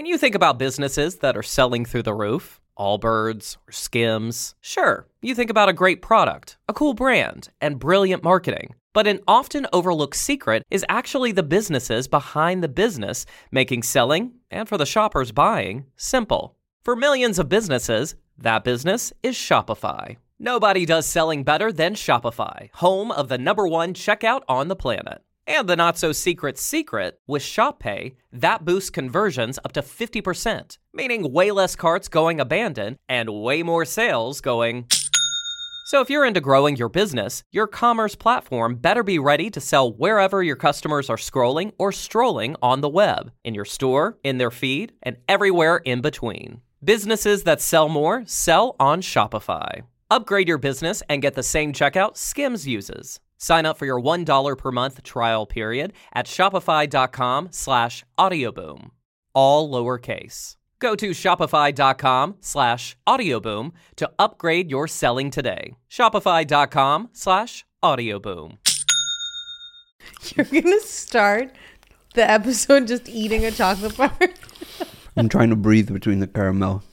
When you think about businesses that are selling through the roof, Allbirds or Skims, sure, you think about a great product, a cool brand, and brilliant marketing. But an often overlooked secret is actually the businesses behind the business, making selling, and for the shoppers buying, simple. For millions of businesses, that business is Shopify. Nobody does selling better than Shopify, home of the #1 checkout on the planet. And the not-so-secret secret, with ShopPay, that boosts conversions up to 50%, meaning way less carts going abandoned and way more sales going... So if you're into growing your business, your commerce platform better be ready to sell wherever your customers are scrolling or strolling on the web, in your store, in their feed, and everywhere in between. Businesses that sell more sell on Shopify. Upgrade your business and get the same checkout Skims uses. Sign up for your $1 per month trial period at shopify.com/audioboom. All lowercase. Go to shopify.com/audioboom to upgrade your selling today. Shopify.com/audioboom. You're going to start the episode just eating a chocolate bar? I'm trying to breathe between the caramel.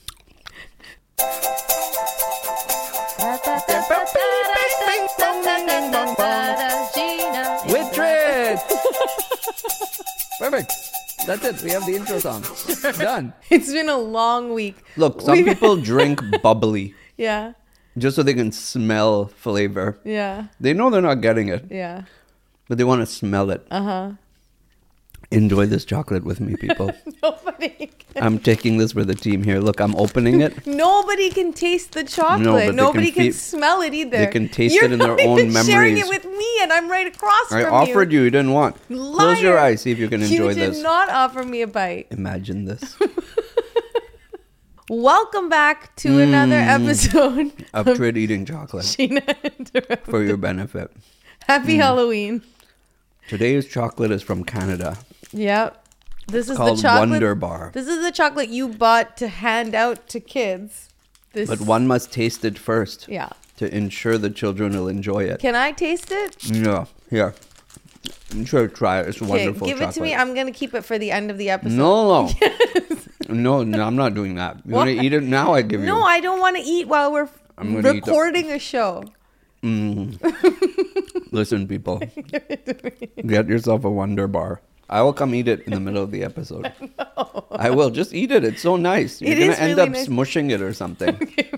Witred! Perfect. That's it. We have the intro song. Done. It's been a long week. Look, some people drink bubbly. Yeah. Just so they can smell flavor. Yeah. They know they're not getting it. Yeah. But they want to smell it. Uh-huh. Enjoy this chocolate with me, people. Nobody can. I'm taking this for the team here. Look, I'm opening it. Nobody can taste the chocolate. No, but Nobody can smell it either. They can taste it in their own You're not even sharing memories. it with me, and I'm right across from you. I offered you didn't want. Liar. Close your eyes, see if you can enjoy this. You did not offer me a bite. Imagine this. Welcome back to another episode of Trid Eating Chocolate Sheena Interrupted. for your benefit. Happy Halloween. Today's chocolate is from Canada. Yep. This is Called the chocolate. Wonder Bar. This is the chocolate you bought to hand out to kids. But one must taste it first. Yeah. To ensure the children will enjoy it. Can I taste it? Yeah. Here. I'm sure try it. It's wonderful give chocolate. it to me. I'm going to keep it for the end of the episode. No. No, I'm not doing that. You want to eat it now? I give you. No, I don't want to eat while we're recording a show. Listen, people. Get yourself a Wonder Bar. I will come eat it in the middle of the episode. No. I will. Just eat it. It's so nice. You're going to end up smushing it or something. Okay,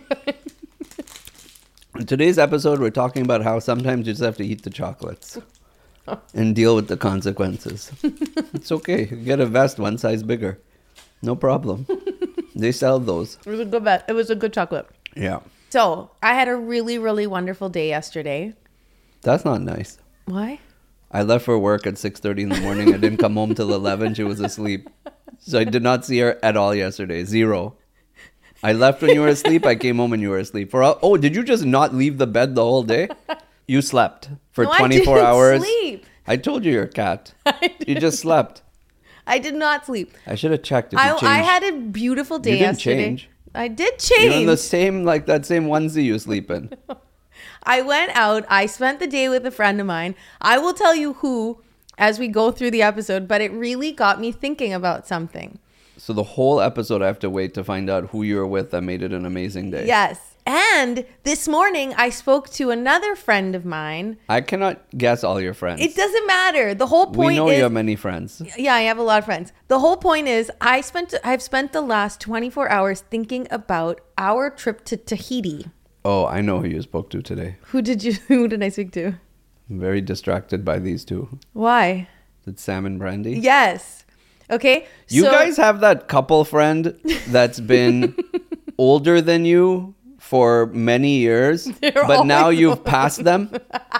in today's episode, we're talking about how sometimes you just have to eat the chocolates and deal with the consequences. It's okay. You get a vest one size bigger. No problem. They sell those. It was a good bet. It was a good chocolate. Yeah. So, I had a really, really wonderful day yesterday. That's not nice. Why? I left for work at 6:30 in the morning. I didn't come home till 11. She was asleep. So I did not see her at all yesterday. Zero. I left when you were asleep. I came home when you were asleep. Oh, did you just not leave the bed the whole day? You slept for 24 hours. Sleep. I told you you're a cat. You just slept. I did not sleep. I should have checked if you changed. I had a beautiful day yesterday. You didn't change. I did change. You're in the same, like that same onesie you sleep in. I went out. I spent the day with a friend of mine. I will tell you who as we go through the episode, but it really got me thinking about something. So the whole episode I have to wait to find out who you were with that made it an amazing day. Yes. And this morning I spoke to another friend of mine. I cannot guess all your friends. It doesn't matter. The whole point is... We know you have many friends. Yeah, I have a lot of friends. The whole point is I've spent the last 24 hours thinking about our trip to Tahiti. Oh, I know who you spoke to today. Who did I speak to? I'm very distracted by these two. Why? It's Sam and Brandy. Yes. Okay. You guys have that couple friend that's been older than you for many years, but now you've passed them.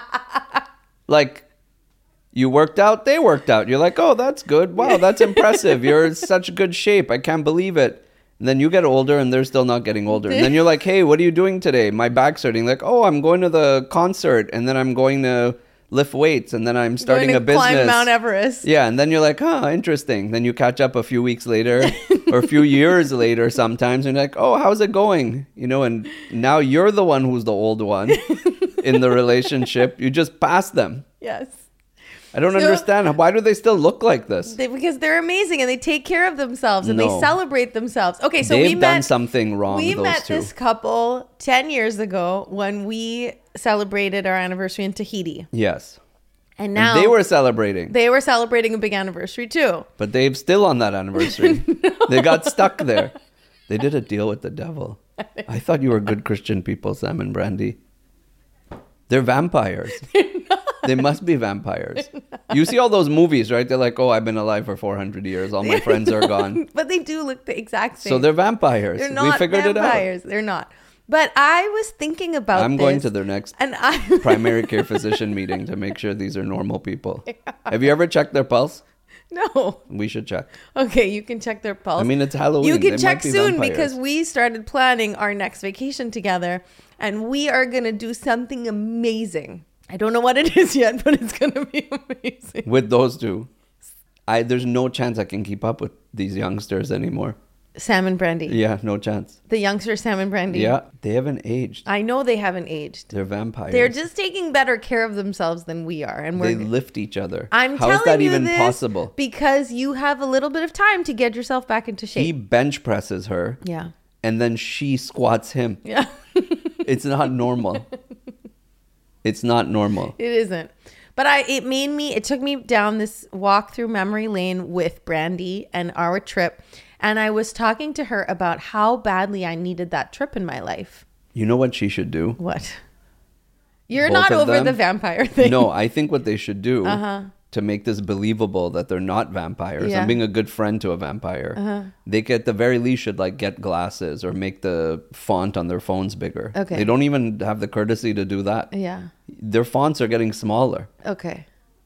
Like, you worked out, they worked out. You're like, oh, that's good. Wow, that's impressive. You're in such good shape. I can't believe it. And then you get older and they're still not getting older. And then you're like, hey, what are you doing today? My back's hurting. Like, oh, I'm going to the concert. And then I'm going to lift weights. And then I'm starting a business. Climb Mount Everest. Yeah. And then you're like, huh, interesting. Then you catch up a few weeks later or a few years later sometimes. And you're like, oh, how's it going? You know, and now you're the one who's the old one in the relationship. You just passed them. Yes. I don't understand. Why do they still look like this? Because they're amazing and they take care of themselves and they No. celebrate themselves. Okay, so They've done something wrong, We those met two. this couple 10 years ago when we celebrated our anniversary in Tahiti. Yes. And now And they were celebrating. they were celebrating a big anniversary too. But they've still on that anniversary. They got stuck there. They did a deal with the devil. I thought you were good Christian people, Sam and Brandy. They're vampires. They must be vampires. You see all those movies, right? They're like, oh, I've been alive for 400 years. All my friends are gone. But they do look the exact same. So they're vampires. They're not we figured vampires. They're not. But I was thinking about it out. I'm going to their next and I primary care physician meeting to make sure these are normal people. Have you ever checked their pulse? No. We should check. Okay, you can check their pulse. I mean, it's Halloween. You They can check might be soon vampires. because we started planning our next vacation together and we are going to do something amazing. I don't know what it is yet, but it's going to be amazing. With those two, there's no chance I can keep up with these youngsters anymore. Sam and Brandy. Yeah, no chance. The youngster Sam and Brandy. Yeah, they haven't aged. I know they haven't aged. They're vampires. They're just taking better care of themselves than we are. And They we're lift each other. I'm How telling is that you even this possible? because you have a little bit of time to get yourself back into shape. He bench presses her, Yeah. and then she squats him. Yeah. It's not normal. It's not normal. It isn't. But it took me down this walk through memory lane with Brandy and our trip. And I was talking to her about how badly I needed that trip in my life. You know what she should do? What? You're Both not of over them? the vampire thing. No, I think what they should do Uh-huh. to make this believable that they're not vampires. Yeah. I'm being a good friend to a vampire. They at the very least should like get glasses or make the font on their phones bigger. Okay. They don't even have the courtesy to do that. Yeah. Their fonts are getting smaller. Okay.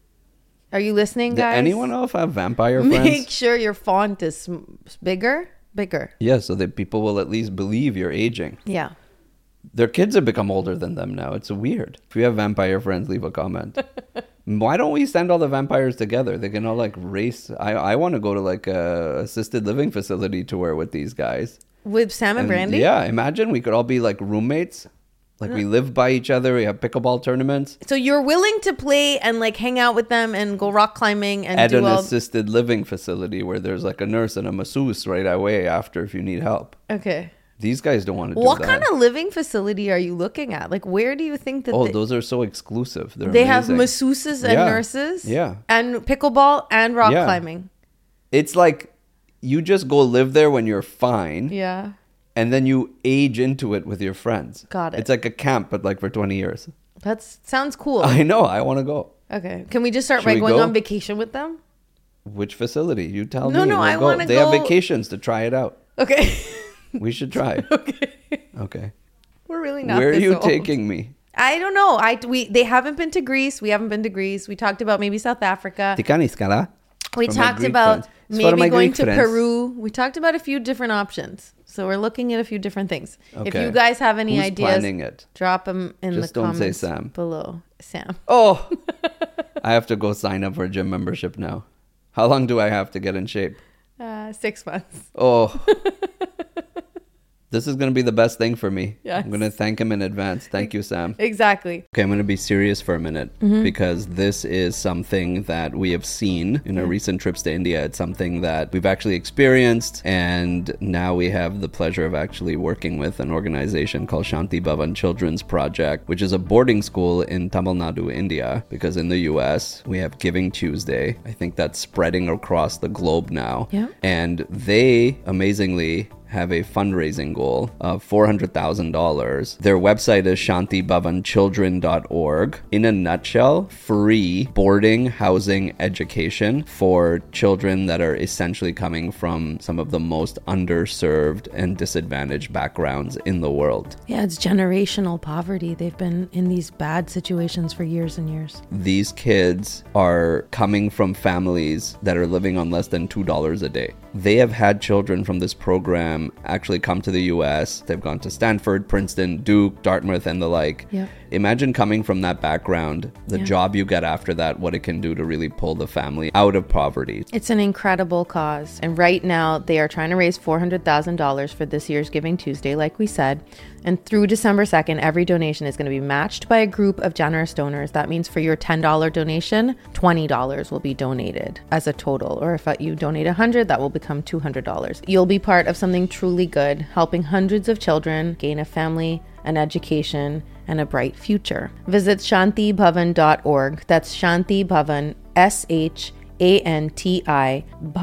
Are you listening, Did guys? anyone else have vampire Make friends? sure your font is bigger. Bigger. Yeah, so that people will at least believe you're aging. Yeah. Their kids have become older than them now. It's weird. If you have vampire friends, leave a comment. Why don't we send all the vampires together? They can all like race. I want to go to like a assisted living facility tour with these guys. With Sam and Brandy? Yeah, imagine we could all be like roommates. Like we live by each other. We have pickleball tournaments So you're willing to play and like hang out with them and go rock climbing and at do an all... assisted living facility where there's like a nurse and a masseuse right away after if you need help. Okay. These guys don't want to do What that. kind of living facility are you looking at? Like, where do you think that Oh, those are so exclusive. they have amazing. masseuses and Yeah. nurses? Yeah. And pickleball and rock Yeah. climbing? It's like you just go live there when you're fine. Yeah. And then you age into it with your friends. Got it. It's like a camp, but like for 20 years. That sounds cool. I know. I want to go. Okay. Can we just start Should by we going go? on vacation with them? Which facility? You tell No, me. no, We'll I go. wanna They have go- vacations to try it out. Okay. We should try. Okay. Okay. We're really not Where are this you old. taking me? I don't know. They haven't been to Greece. We haven't been to Greece. We talked about maybe South Africa. Tikaniskala. We For my talked Greek about friends. It's for my maybe going Greek to friends. Peru. We talked about a few different options. So we're looking at a few different things. If Okay. you guys have any Who's ideas, planning it? drop them in Just the don't say comments Sam. below. Sam. Oh, I have to go sign up for a gym membership now. How long do I have to get in shape? 6 months. Oh, this is going to be the best thing for me. Yes. I'm going to thank him in advance. Thank you, Sam. Exactly. Okay, I'm going to be serious for a minute Mm-hmm. because this is something that we have seen in our recent trips to India. It's something that we've actually experienced, and now we have the pleasure of actually working with an organization called Shanti Bhavan Children's Project, which is a boarding school in Tamil Nadu, India, because in the US, we have Giving Tuesday. I think that's spreading across the globe now. Yeah. And they, amazingly, have a fundraising goal of $400,000. Their website is shantibhavanchildren.org. In a nutshell, free boarding, housing, education for children that are essentially coming from some of the most underserved and disadvantaged backgrounds in the world. Yeah, it's generational poverty. They've been in these bad situations for years and years. These kids are coming from families that are living on less than $2 a day. they have had children from this program actually come to the US. They've gone to Stanford, Princeton, Duke, Dartmouth, and the like. Yep. Imagine coming from that background, the job you get after that, what it can do to really pull the family out of poverty. It's an incredible cause. And right now, they are trying to raise $400,000 for this year's Giving Tuesday, like we said. And through December 2nd, every donation is going to be matched by a group of generous donors. That means for your $10 donation, $20 will be donated as a total. Or if you donate $100, that will become $200. You'll be part of something truly good, helping hundreds of children gain a family, an education, and a bright future. Visit shantibhavan.org. That's Shanti Bhavan, SHANTI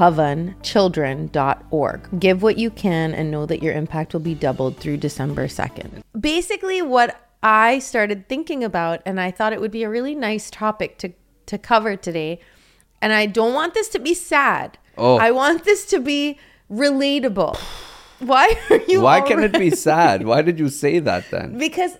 Bhavanchildren.org. Give what you can and know that your impact will be doubled through December 2nd. Basically, what I started thinking about, and I thought it would be a really nice topic to cover today, and I don't want this to be sad. I want this to be relatable. Why are you Why can it be sad? Why did you say that then? Because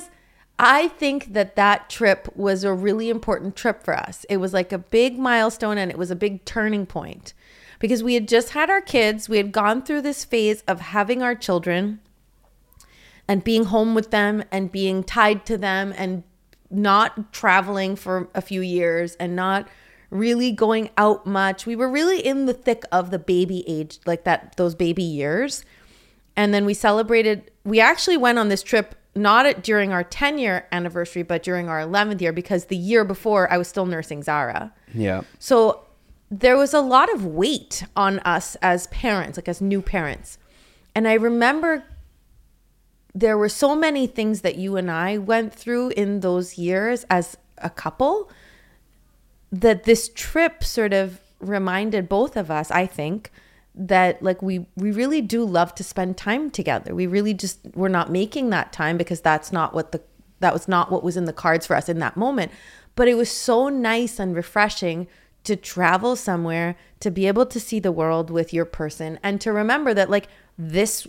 I think that trip was a really important trip for us. It was like a big milestone, and it was a big turning point because we had just had our kids. We had gone through this phase of having our children and being home with them and being tied to them and not traveling for a few years and not really going out much. We were really in the thick of the baby age, like those baby years. And then we actually went on this trip, not during our 10-year anniversary, but during our 11th year, because the year before I was still nursing Zara. Yeah. So there was a lot of weight on us as parents, like as new parents. And I remember there were so many things that you and I went through in those years as a couple that this trip sort of reminded both of us, I think, that like we really do love to spend time together. We really we're not making that time because that was not what was in the cards for us in that moment. But it was so nice and refreshing to travel somewhere, to be able to see the world with your person, and to remember that like this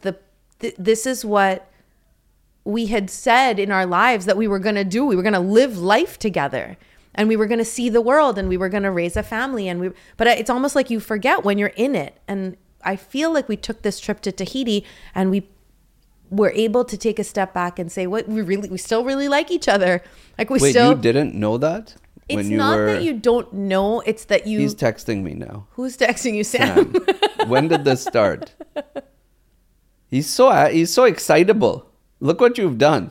is what we had said in our lives that we were going to do. We were going to live life together. And we were going to see the world, and we were going to raise a family. But it's almost like you forget when you're in it. And I feel like we took this trip to Tahiti, and we were able to take a step back and say, "What we still really like each other." Like Wait, you didn't know that? It's not that you don't know. It's that you. He's texting me now. Who's texting you, Sam? When did this start? He's so excitable. Look what you've done.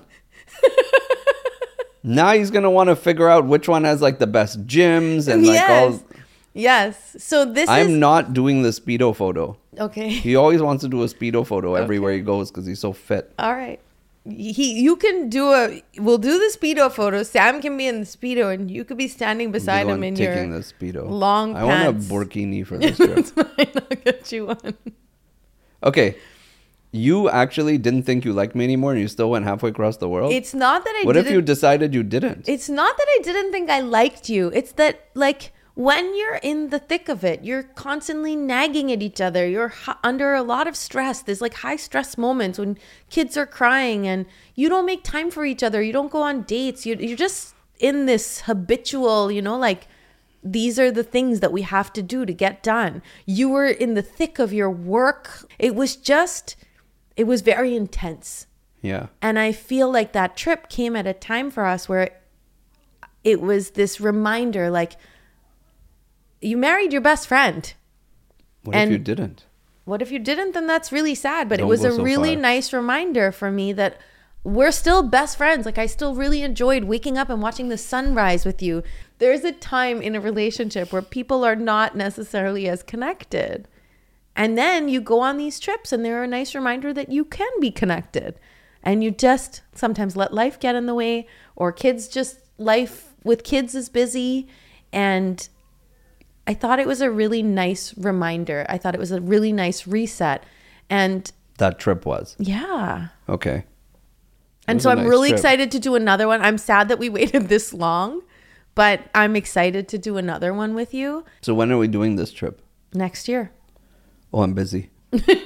Now he's going to want to figure out which one has like the best gyms and like all. Yes. So I'm not doing the Speedo photo. Okay. He always wants to do a Speedo photo everywhere he goes because he's so fit. All right. We'll do the Speedo photo. Sam can be in the Speedo and you could be standing beside him in your the Speedo. Long pants. I want a burkini for this trip. That's fine. I'll get you one. Okay. You actually didn't think you liked me anymore and you still went halfway across the world? It's not that What if you decided you didn't? It's not that I didn't think I liked you. It's that, like, when you're in the thick of it, you're constantly nagging at each other. You're under a lot of stress. There's, like, high stress moments when kids are crying and you don't make time for each other. You don't go on dates. You're just in this habitual, like, these are the things that we have to do to get done. You were in the thick of your work. It was very intense. Yeah. And I feel like that trip came at a time for us where it was this reminder, like, you married your best friend. What if you didn't? What if you didn't? Then that's really sad. But Don't it was go a so really far. nice reminder for me that we're still best friends. Like, I still really enjoyed waking up and watching the sunrise with you. There's a time in a relationship where people are not necessarily as connected. And then you go on these trips and they're a nice reminder that you can be connected. And you just sometimes let life get in the way, or life with kids is busy. And I thought it was a really nice reminder. I thought it was a really nice reset. And that trip was. Yeah. Okay. And so I'm really excited to do another one. I'm sad that we waited this long, but I'm excited to do another one with you. So when are we doing this trip? Next year. Oh, I'm busy.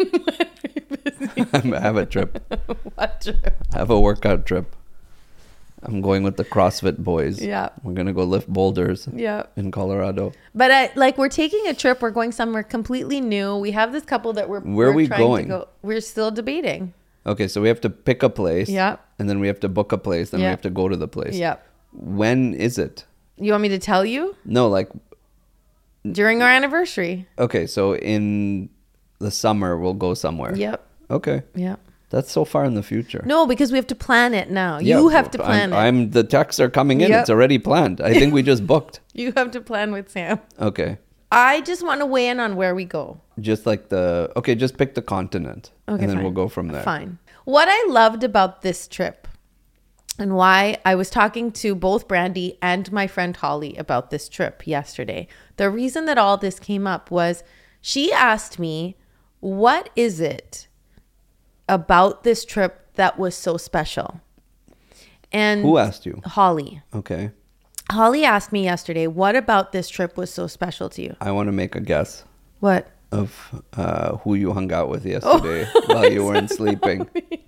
I have a trip. What trip? I have a workout trip. I'm going with the CrossFit boys. Yeah. We're going to go lift boulders Yeah. in Colorado. But we're taking a trip. We're going somewhere completely new. We have this couple that Where are we trying going? to go. We're still debating. Okay, so we have to pick a place. Yeah. And then we have to book a place. Then we Yeah. have to go to the place. Yeah. When is it? You want me to tell you? No, like, During our anniversary. okay, so in the summer, we'll go somewhere. Yep. Okay. Yeah. That's so far in the future. No, because we have to plan it now. Yeah, You have to plan it. the texts are coming in. Yep. It's already planned. I think we just booked. You have to plan with Sam. Okay. I just want to weigh in on where we go. Just just pick the continent. Okay, and then fine. we'll go from there. Fine. What I loved about this trip and why I was talking to both Brandy and my friend Holly about this trip yesterday, the reason that all this came up was she asked me, what is it about this trip that was so special? And Who asked you? Holly. Okay. Holly asked me yesterday, what about this trip was so special to you? I want to make a guess What? of who you hung out with yesterday while you weren't sleeping.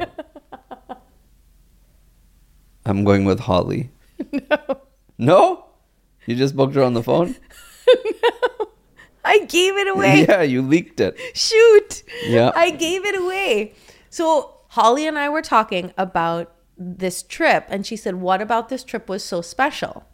I'm going with Holly. No. No? You just booked her on the phone? I gave it away. Yeah, you leaked it. Shoot. Yeah. I gave it away. So Holly and I were talking about this trip, and she said, what about this trip was so special?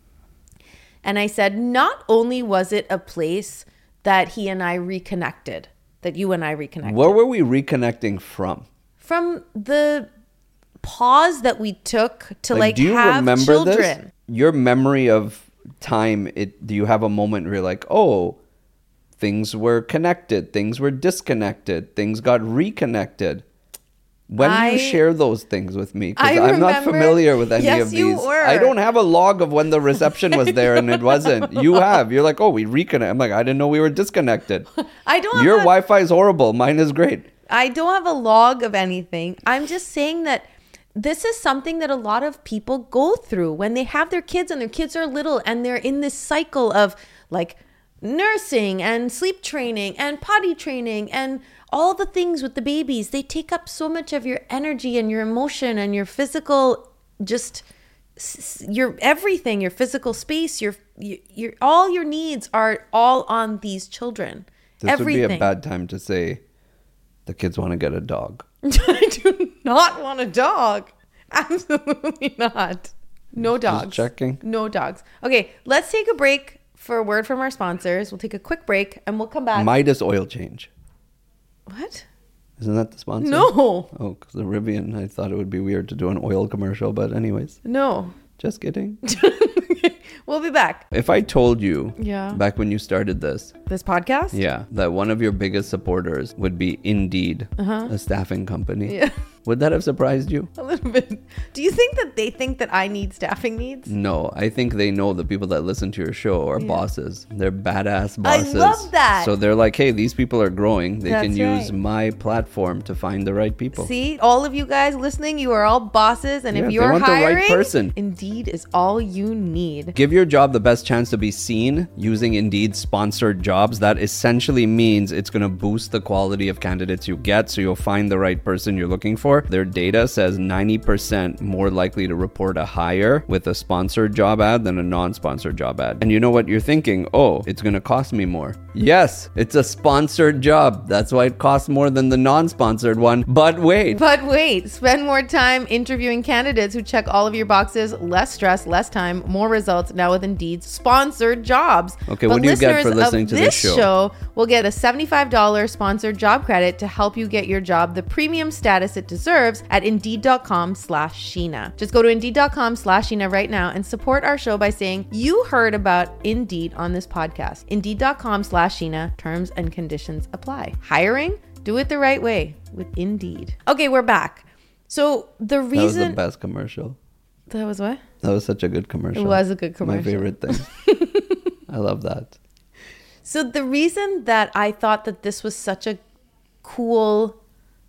And I said, not only was it a place that he and I reconnected, that you and I reconnected. Where were we reconnecting from? From the pause that we took to do you have remember children. this? Your memory of time, do you have a moment where you're like, oh, things were connected, things were disconnected, things got reconnected? When do you share those things with me? Because I'm not familiar with any of these. Yes, you were. I don't have a log of when the reception was there and it wasn't. You have. You're like, oh, we reconnect. I'm like, I didn't know we were disconnected. I don't. Your Wi-Fi is horrible. Mine is great. I don't have a log of anything. I'm just saying that this is something that a lot of people go through when they have their kids and their kids are little and they're in this cycle of like nursing and sleep training and potty training and all the things with the babies. They take up so much of your energy and your emotion and your physical, just your everything, your physical space, your all your needs are all on these children. This everything. would be a bad time to say the kids want to get a dog. I do not want a dog. Absolutely not. No dogs. Just checking. No dogs. Okay, let's take a break for a word from our sponsors. We'll take a quick break and we'll come back. Midas Oil Change. What? Isn't that the sponsor? No. Oh, because the Rivian, I thought it would be weird to do an oil commercial, but anyways, No. just kidding. We'll be back. If I told you Yeah. back when you started this, This podcast? yeah, that one of your biggest supporters would be Indeed, a staffing company, Yeah. would that have surprised you? A little bit. Do you think that they think that I need staffing needs? No, I think they know the people that listen to your show are bosses. They're badass bosses. I love that. So they're like, hey, these people are growing. They can That's use right. my platform to find the right people. See, all of you guys listening, you are all bosses, and Yeah, if they you're want the right hiring, person. Indeed is all you need. Give your job the best chance to be seen using Indeed sponsored jobs. That essentially means it's going to boost the quality of candidates you get, so you'll find the right person you're looking for. Their data says 90% more likely to report a hire with a sponsored job ad than a non-sponsored job ad. And you know what you're thinking? Oh, it's going to cost me more. Yes, it's a sponsored job. That's why it costs more than the non-sponsored one. But wait. Spend more time interviewing candidates who check all of your boxes. Less stress, less time, more results. Now with Indeed's sponsored jobs. Okay, what do you get for listening to this show? Will get a $75 sponsored job credit to help you get your job the premium status it deserves at Indeed.com/Sheena. Just go to Indeed.com/Sheena right now and support our show by saying you heard about Indeed on this podcast. Indeed.com/Sheena. Terms and conditions apply. Hiring? Do it the right way with Indeed. Okay, we're back. So the reason... That was the best commercial. That was what? That was such a good commercial. It was a good commercial. My favorite thing. I love that. So the reason that I thought that this was such a cool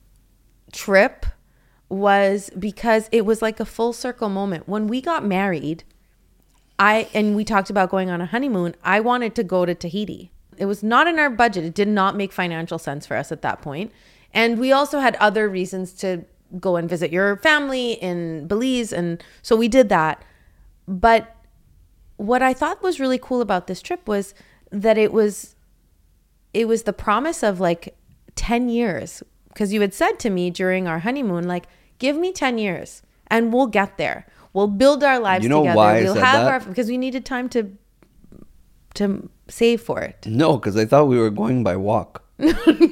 trip was because it was like a full circle moment. When we got married, and we talked about going on a honeymoon, I wanted to go to Tahiti. It was not in our budget. It did not make financial sense for us at that point. And we also had other reasons to go and visit your family in Belize. And so we did that. But what I thought was really cool about this trip was that it was the promise of like 10 years. Because you had said to me during our honeymoon, like, give me 10 years and we'll get there. We'll build our lives together. Why we'll I said have that? because we needed time to save for it. No, because I thought we were going by walk. No.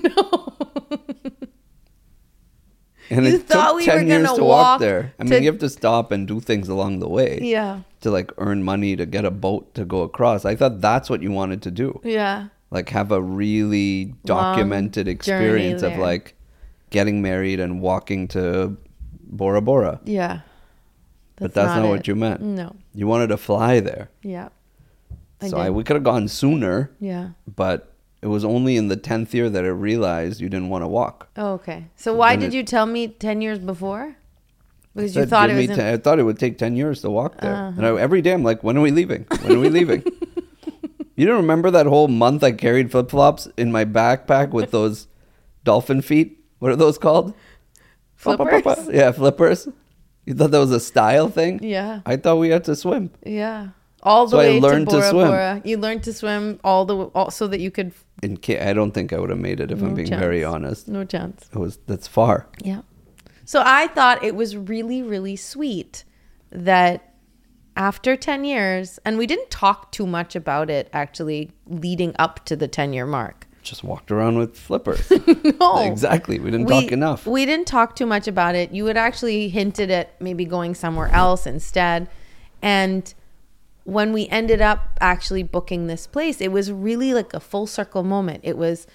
And You it thought took we 10 were years gonna to walk walk there. I mean, to- you have to stop and do things along the way. Yeah. To like earn money to get a boat to go across. I thought that's what you wanted to do. Yeah. Like have a really documented experience of there. like getting married and walking to Bora Bora. Yeah. But that's not what it. you meant. No. You wanted to fly there. Yeah. We could have gone sooner, Yeah. but it was only in the 10th year that I realized you didn't want to walk. Oh, okay. So why Then did you tell me 10 years before? Because you Said, thought "Give it me was... 10 I thought it would take 10 years to walk there. And every day I'm like, when are we leaving? When are we leaving? You don't remember that whole month I carried flip-flops in my backpack with those dolphin feet? What are those called? Flippers? Yeah, flippers. You thought that was a style thing? Yeah. I thought we had to swim. Yeah. All the So I way learned to to Bora swim. Bora. You learned to swim so that you could... I don't think I would have made it if I'm being very honest. No chance. That's far. Yeah. So I thought it was really, really sweet that after 10 years, and we didn't talk too much about it actually leading up to the 10-year mark. Just walked around with flippers. No. Exactly. We didn't talk enough. We didn't talk too much about it. You had actually hinted at maybe going somewhere else instead. And when we ended up actually booking this place, it was really like a full circle moment. It was,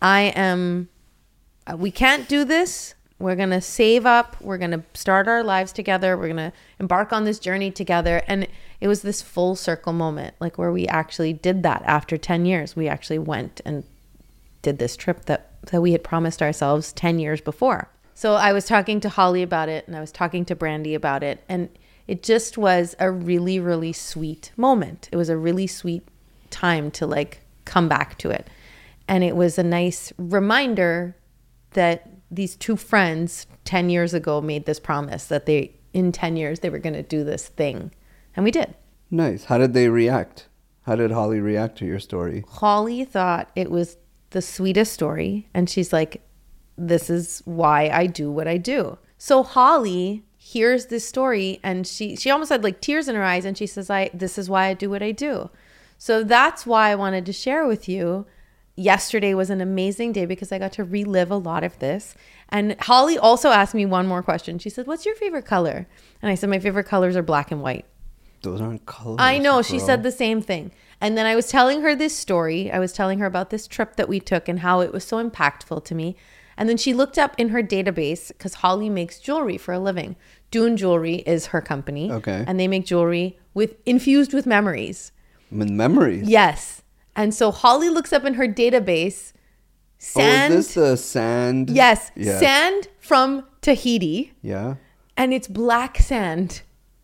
we can't do this. We're going to save up. We're going to start our lives together. We're going to embark on this journey together. And it was this full circle moment, like where we actually did that after 10 years. We actually went and did this trip that we had promised ourselves 10 years before. So I was talking to Holly about it and I was talking to Brandy about it. And it just was a really, really sweet moment. It was a really sweet time to like come back to it. And it was a nice reminder that these two friends 10 years ago made this promise that in 10 years they were going to do this thing. And we did. Nice. How did they react? How did Holly react to your story? Holly thought it was the sweetest story. And she's like, this is why I do what I do. So Holly hears this story and she almost had like tears in her eyes. And she says, this is why I do what I do. So that's why I wanted to share with you. Yesterday was an amazing day because I got to relive a lot of this. And Holly also asked me one more question. She said, what's your favorite color? And I said, my favorite colors are black and white. Those aren't colors. I know. She bro. said the same thing. And then I was telling her this story. I was telling her about this trip that we took and how it was so impactful to me. And then she looked up in her database because Holly makes jewelry for a living. Dune Jewelry is her company. Okay. And they make jewelry infused with memories. Memories? Yes. And so Holly looks up in her database, sand. Oh, is this the sand? Yes. Sand from Tahiti. Yeah. And it's black sand.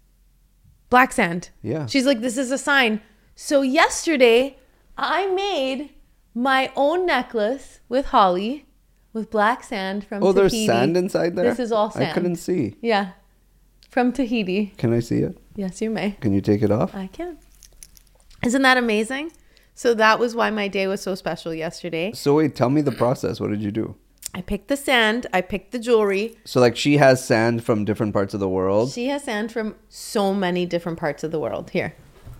Black sand. Yeah. She's like, this is a sign. So yesterday, I made my own necklace with Holly with black sand from Tahiti. Oh, there's sand inside there? This is all sand. I couldn't see. Yeah. From Tahiti. Can I see it? Yes, you may. Can you take it off? I can. Isn't that amazing? So that was why my day was so special yesterday. So wait, tell me the process. What did you do? I picked the sand. I picked the jewelry. So like she has sand from different parts of the world. She has sand from so many different parts of the world. Here.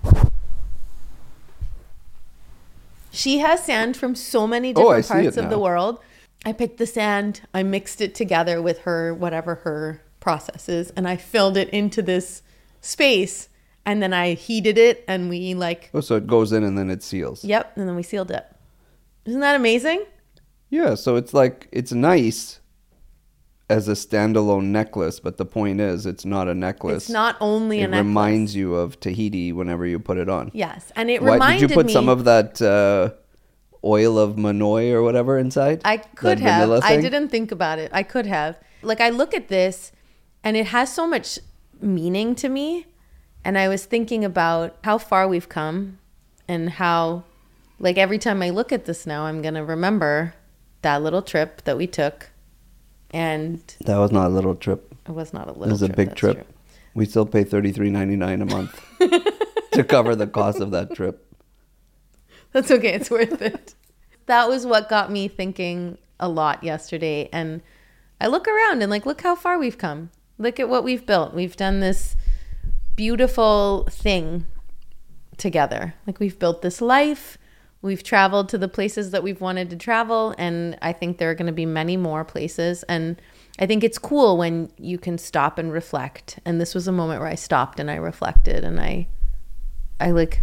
She has sand from so many different parts of the world. I picked the sand. I mixed it together with whatever her process is. And I filled it into this space. And then I heated it and we Oh, so it goes in and then it seals. Yep. And then we sealed it. Isn't that amazing? Yeah. So it's like, it's nice as a standalone necklace, but the point is it's not a necklace. It's not only a necklace. It reminds you of Tahiti whenever you put it on. Yes. And it reminded me. Did you put some of that oil of Manoi or whatever inside? I could have. I didn't think about it. I could have. Like I look at this and it has so much meaning to me. And I was thinking about how far we've come and how, like, every time I look at this now, I'm going to remember that little trip that we took And That was not a little trip. it was not a little It was a big that's trip. true. We still pay $33.99 a month to cover the cost of that trip. That's okay. It's worth it. That was what got me thinking a lot yesterday. And I look around and like, look how far we've come. Look at what we've built. We've done this beautiful thing together. Like we've built this life. We've traveled to the places that we've wanted to travel. And I think there are going to be many more places. And I think it's cool when you can stop and reflect. And this was a moment where I stopped and I reflected and I like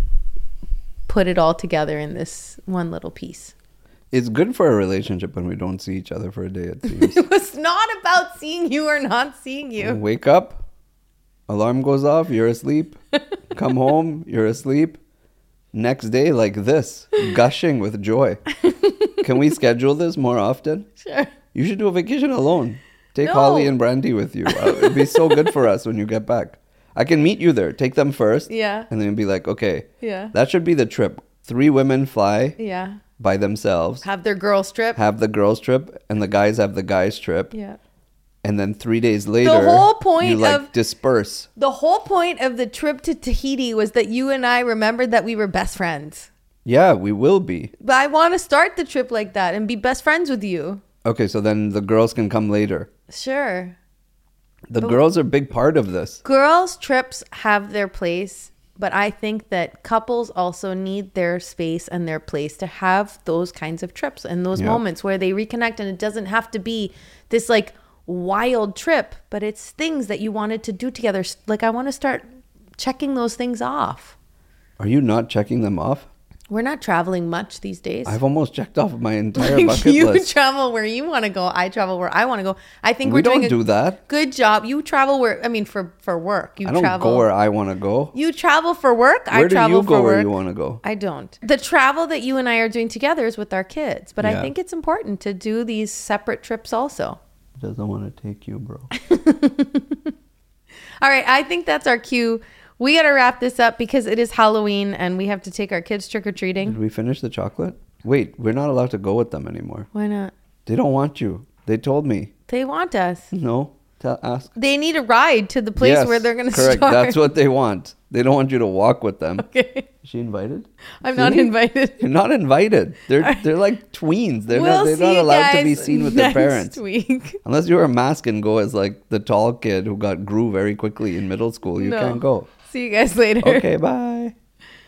put it all together in this one little piece. It's good for a relationship when we don't see each other for a day, it seems. It was not about seeing you or not seeing you. Wake up, alarm goes off, you're asleep. Come home, you're asleep. Next day, like this, gushing with joy. Can we schedule this more often? Sure. You should do a vacation alone. Take No. Holly and Brandy with you. It'd be so good for us when you get back. I can meet you there. Take them first. Yeah. And then be like, okay, Yeah. that should be the trip. 3 women fly Yeah. by themselves, Have their girls trip. have the girls' trip, and the guys have the guys' trip. Yeah. And then 3 days later, whole point you like of- disperse. The whole point of the trip to Tahiti was that you and I remembered that we were best friends. Yeah, we will be. But I want to start the trip like that and be best friends with you. Okay, so then the girls can come later. Sure. The girls are a big part of this. Girls' trips have their place, but I think that couples also need their space and their place to have those kinds of trips and those Yeah. moments where they reconnect. And it doesn't have to be this like wild trip, but it's things that you wanted to do together. Like I want to start checking those things off. Are you not checking them off? We're not traveling much these days. I've almost checked off my entire Like, bucket you list. travel where you want to go. I travel where I want to go. I think We we're doing don't do that. good job. You travel where, I mean, for work. You I don't travel. go where I want to go. You travel for work. Where I do travel you go for where work. you want to go? I don't. The travel that you and I are doing together is with our kids, but I Yeah. think it's important to do these separate trips also. Doesn't want to take you, bro. All right, I think that's our cue. We got to wrap this up because it is Halloween and we have to take our kids trick-or-treating. Did we finish the chocolate? Wait, we're not allowed to go with them anymore. Why not? They don't want you. They told me. They want us. No. Ask. They need a ride to the place Yes, where they're going to correct. start. That's what they want. They don't want you to walk with them. Okay. Is she invited? I'm not See? invited. You're not invited. They're like tweens. They're We'll not see you allowed to be guys seen with their next parents. week. Unless you wear a mask and go as like the tall kid who grew very quickly in middle school. You No. can't go. See you guys later. Okay, bye.